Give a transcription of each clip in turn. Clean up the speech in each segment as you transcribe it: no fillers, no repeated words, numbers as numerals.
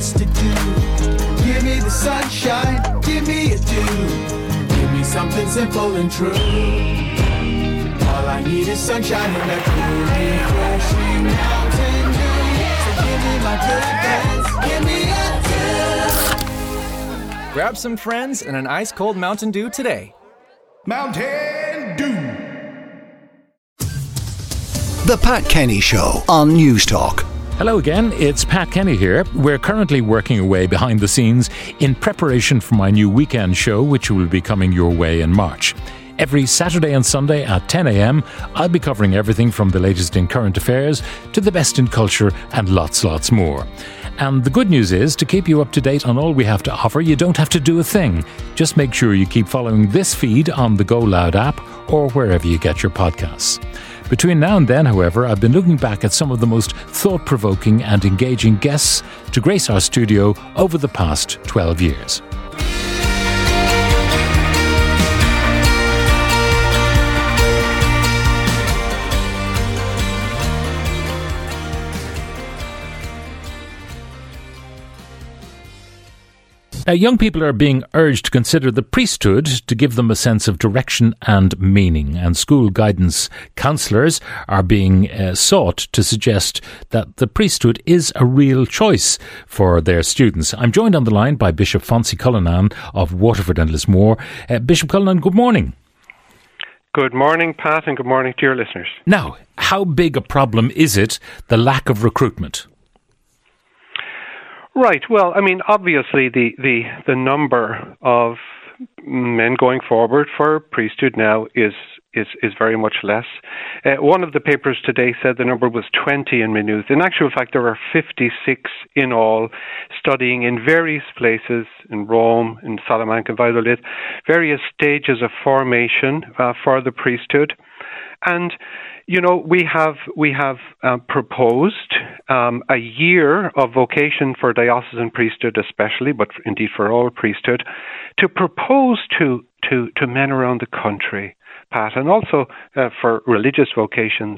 lots to do. Give me the sunshine, give me a dew. Give me something simple and true. All I need is sunshine and a cool, refreshing Mountain Dew. So give me my good friends, give me a dew. Grab some friends and an ice-cold Mountain Dew today. Mountain Dew. The Pat Kenny Show on News Talk. Hello again, it's Pat Kenny here. We're currently working away behind the scenes in preparation for my new weekend show, which will be coming your way in March. Every Saturday and Sunday at 10 a.m, I'll be covering everything from the latest in current affairs to the best in culture and lots more. And the good news is, to keep you up to date on all we have to offer, you don't have to do a thing. Just make sure you keep following this feed on the Go Loud app or wherever you get your podcasts. Between now and then, however, I've been looking back at some of the most thought-provoking and engaging guests to grace our studio over the past 12 years. Now, young people are being urged to consider the priesthood to give them a sense of direction and meaning, and school guidance counsellors are being sought to suggest that the priesthood is a real choice for their students. I'm joined on the line by Bishop Fonsie Cullinan of Waterford and Lismore. Bishop Cullinan, good morning. Good morning, Pat, and good morning to your listeners. Now, how big a problem is it, the lack of recruitment? Right. Well, I mean, obviously, the number of men going forward for priesthood now is very much less. One of the papers today said the number was 20 in Maynooth. In actual fact, there are 56 in all, studying in various places in Rome, in Salamanca, Valladolid, various stages of formation for the priesthood. And, you know, we have proposed a year of vocation for diocesan priesthood especially, but indeed for all priesthood, to propose to men around the country, Pat, and also for religious vocations,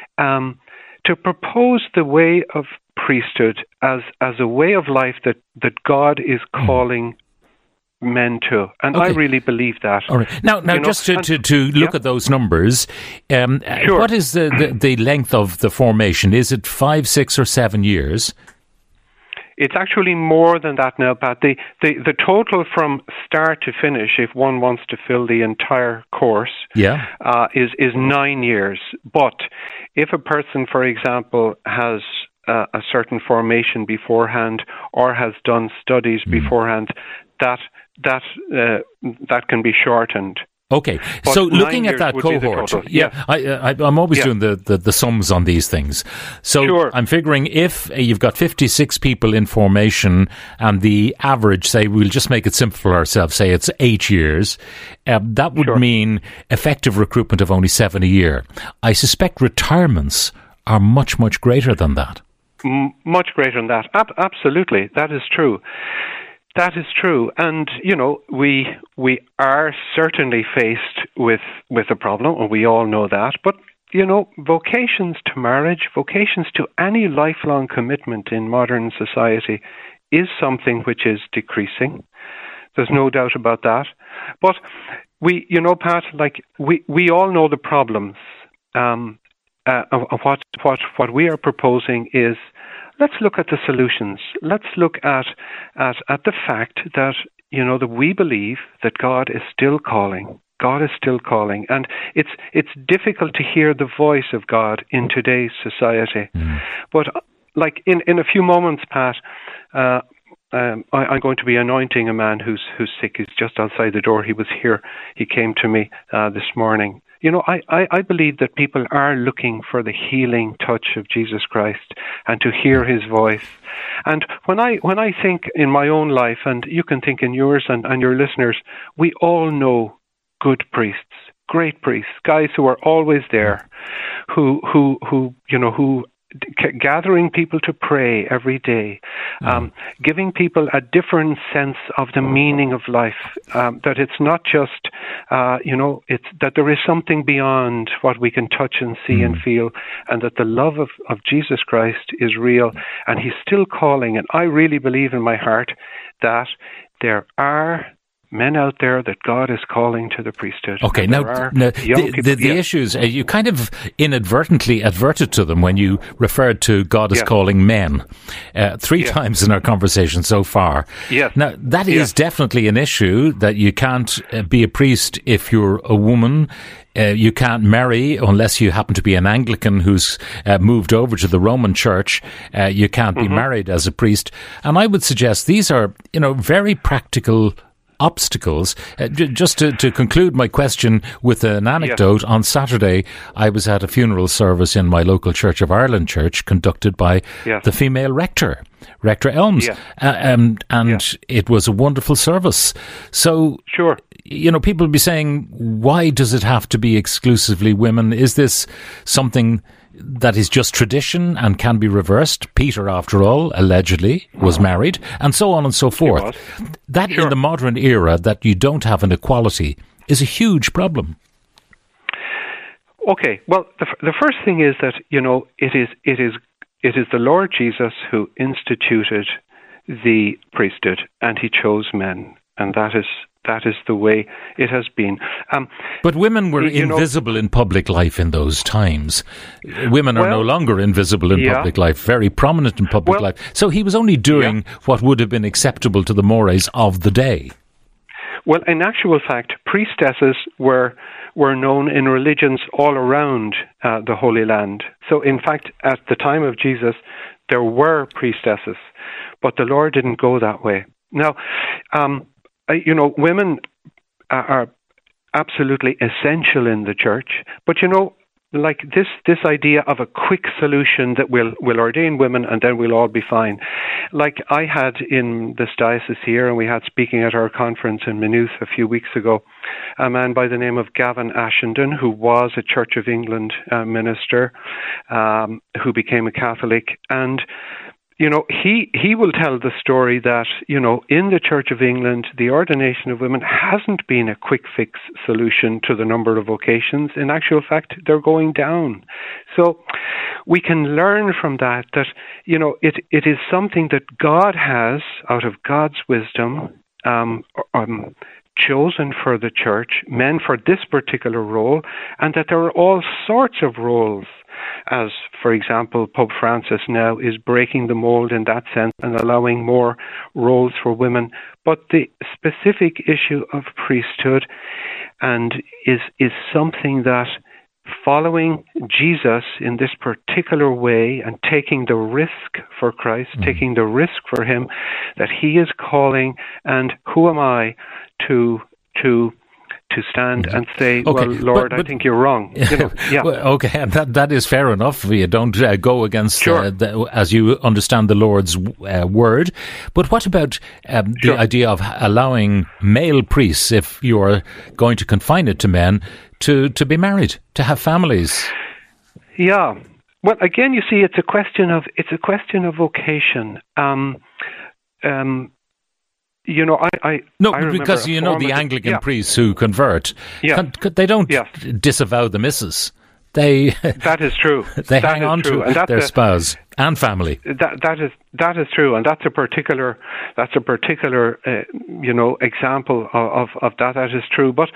to propose the way of priesthood as a way of life that God is calling men to, and okay. I really believe that. All right. Now, just to look at those numbers, sure. What is the length of the formation? Is it 5, 6, or 7 years? It's actually more than that now, Pat. The total from start to finish, if one wants to fill the entire course, is 9 years. But if a person, for example, has a certain formation beforehand or has done studies beforehand, that can be shortened. Okay, but so looking at that cohort, I'm always doing the sums on these things. So sure. I'm figuring if you've got 56 people in formation and the average, say, we'll just make it simple for ourselves, say it's 8 years, that would mean effective recruitment of only 7 a year. I suspect retirements are much greater than that. Much greater than that. Absolutely, that is true. That is true, and you know we are certainly faced with a problem, and we all know that. But you know, vocations to marriage, vocations to any lifelong commitment in modern society, is something which is decreasing. There's no doubt about that. But we, you know, Pat, like we all know the problems. What we are proposing is, let's look at the solutions. Let's look at the fact that, you know, that we believe that God is still calling. God is still calling, and it's difficult to hear the voice of God in today's society. But like in a few moments, Pat, I'm going to be anointing a man who's sick. He's just outside the door. He was here. He came to me this morning. You know, I believe that people are looking for the healing touch of Jesus Christ and to hear his voice. And when I think in my own life, and you can think in yours and your listeners, we all know good priests, great priests, guys who are always there, who gathering people to pray every day, giving people a different sense of the meaning of life, that it's not just, it's that there is something beyond what we can touch and see and feel, and that the love of Jesus Christ is real, and he's still calling. And I really believe in my heart that there are men out there that God is calling to the priesthood. Okay, now the issues, you kind of inadvertently adverted to them when you referred to God is calling men three times in our conversation so far. Yes. Now, that is definitely an issue, that you can't be a priest if you're a woman. You can't marry unless you happen to be an Anglican who's moved over to the Roman Church. You can't be married as a priest. And I would suggest these are, very practical obstacles. Just to conclude my question with an anecdote, on Saturday I was at a funeral service in my local Church of Ireland church conducted by the female rector, Rector Elms, and it was a wonderful service. So, people will be saying, why does it have to be exclusively women? Is this something that is just tradition and can be reversed? Peter, after all, allegedly was married, and so on and so forth. That in the modern era, that you don't have an equality, is a huge problem. Okay, well, the first thing is that, it is the Lord Jesus who instituted the priesthood, and he chose men, and that is the way it has been. But women were invisible in public life in those times. Women are no longer invisible in public life, very prominent in public life. So he was only doing what would have been acceptable to the mores of the day. Well, in actual fact, priestesses were known in religions all around the Holy Land. So, in fact, at the time of Jesus, there were priestesses, but the Lord didn't go that way. Now, women are absolutely essential in the church, but like this idea of a quick solution that will ordain women and then we'll all be fine. Like I had in this diocese here, and we had speaking at our conference in Maynooth a few weeks ago, a man by the name of Gavin Ashenden, who was a Church of England minister, who became a Catholic, and he will tell the story that, in the Church of England, the ordination of women hasn't been a quick fix solution to the number of vocations. In actual fact, they're going down. So we can learn from that, it is something that God has, out of God's wisdom, chosen for the church, men for this particular role, and that there are all sorts of roles. As, for example, Pope Francis now is breaking the mold in that sense and allowing more roles for women. But the specific issue of priesthood is something that, following Jesus in this particular way and taking the risk for Christ, taking the risk for him, that he is calling, and who am I to stand and say, well, Lord, I think you're wrong. Well, okay, and that is fair enough. You don't go against, as you understand the Lord's word. But what about the idea of allowing male priests, if you are going to confine it to men, to be married, to have families? Yeah. Well, again, you see, it's a question of vocation. I because the Anglican priests who convert, they don't disavow the missus. That is true. They hang on to their spouse and family. That is true, and that's a particular example of that. That is true, but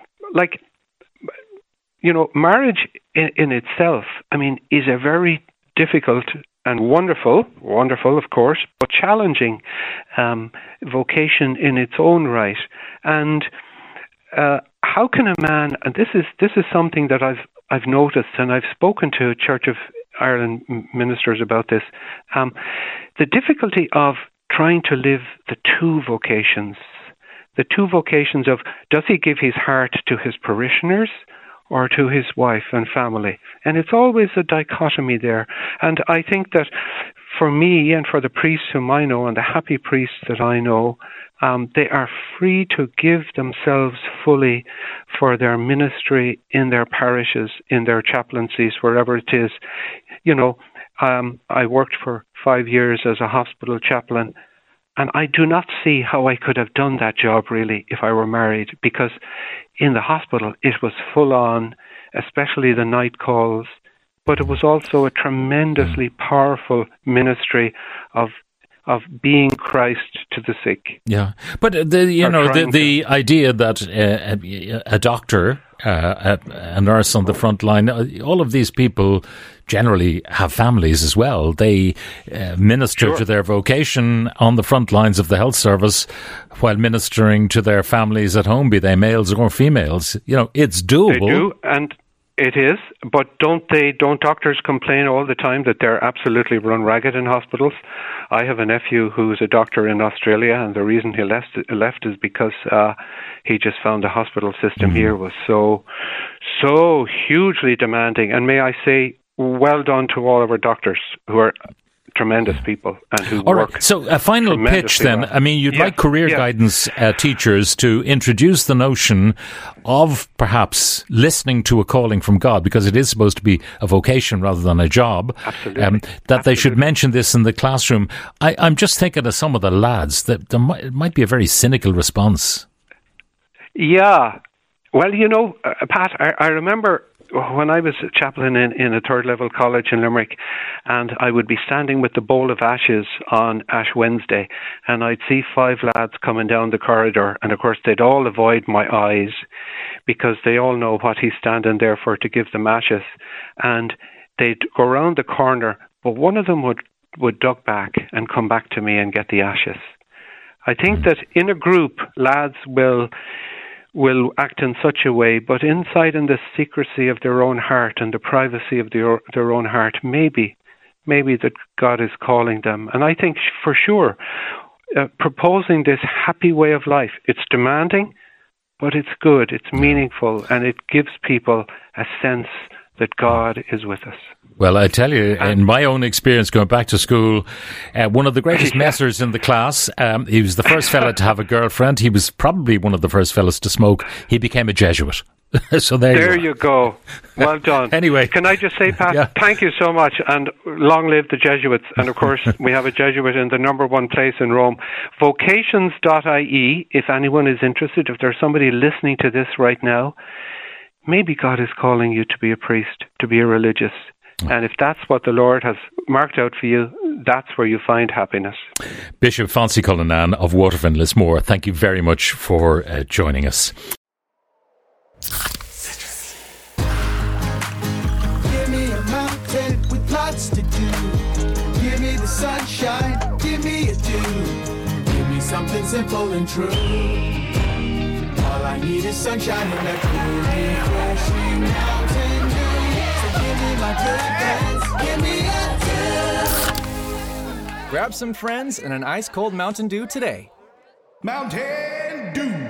marriage in itself, is a very difficult and wonderful, of course, but challenging vocation in its own right. And how can a man? And this is something that I've noticed, and I've spoken to Church of Ireland ministers about this. The difficulty of trying to live the two vocations of, does he give his heart to his parishioners or to his wife and family? And it's always a dichotomy there. And I think that for me and for the priests whom I know and the happy priests that I know, they are free to give themselves fully for their ministry in their parishes, in their chaplaincies, wherever it is. I worked for 5 years as a hospital chaplain, and I do not see how I could have done that job really if I were married, because in the hospital it was full on, especially the night calls, but it was also a tremendously powerful ministry of being Christ to the sick. Yeah, but the idea that a doctor, a nurse on the front line, all of these people generally have families as well. They minister to their vocation on the front lines of the health service while ministering to their families at home, be they males or females. It's doable. They do, and it is, but don't doctors complain all the time that they're absolutely run ragged in hospitals? I have a nephew who's a doctor in Australia, and the reason he left is because he just found the hospital system here was so hugely demanding. And may I say, well done to all of our doctors who are tremendous people and who all work. Right. So a final pitch then. Well. I mean, you'd like career guidance teachers to introduce the notion of perhaps listening to a calling from God, because it is supposed to be a vocation rather than a job. Absolutely. That they should mention this in the classroom. I'm just thinking of some of the lads that it might be a very cynical response. Yeah. Well, Pat, I remember when I was a chaplain in a third level college in Limerick, and I would be standing with the bowl of ashes on Ash Wednesday, and I'd see 5 lads coming down the corridor, and of course they'd all avoid my eyes because they all know what he's standing there for, to give them ashes, and they'd go around the corner, but one of them would duck back and come back to me and get the ashes. I think that in a group, lads will act in such a way, but inside in the secrecy of their own heart and the privacy of their own heart, maybe that God is calling them. And I think for sure, proposing this happy way of life, it's demanding, but it's good, it's meaningful, and it gives people a sense that God is with us. Well, I tell you, in my own experience going back to school, one of the greatest messers in the class, he was the first fella to have a girlfriend. He was probably one of the first fellas to smoke. He became a Jesuit. So there you go. Well done. Anyway. Can I just say, Pat, thank you so much, and long live the Jesuits. And of course, we have a Jesuit in the number one place in Rome. Vocations.ie, if anyone is interested, if there's somebody listening to this right now, maybe God is calling you to be a priest, to be a religious. And if that's what the Lord has marked out for you, that's where you find happiness. Bishop Fonsie Cullinan of Waterford Lismore, thank you very much for joining us. Give me a mountain with lots to do. Give me the sunshine, give me a dew. Give me something simple and true. All I need is sunshine and a cool, refreshing mountain dew. So give me my good friends, give me a dew. Grab some friends and an ice-cold Mountain Dew today. Mountain Dew.